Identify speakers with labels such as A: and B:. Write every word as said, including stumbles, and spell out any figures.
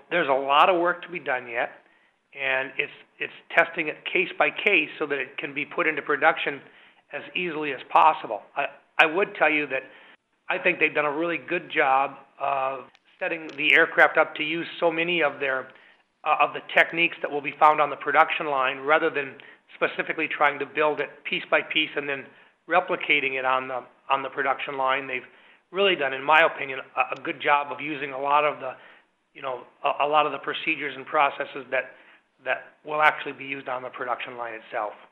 A: there's a lot of work to be done yet, and it's it's testing it case by case so that it can be put into production as easily as possible. I, I would tell you that I think they've done a really good job of setting the aircraft up to use so many of their uh, of the techniques that will be found on the production line, rather than specifically trying to build it piece by piece and then replicating it on the on the production line. They've really done, in my opinion, a, a good job of using a lot of the, you know, a, a lot of the procedures and processes that that will actually be used on the production line itself.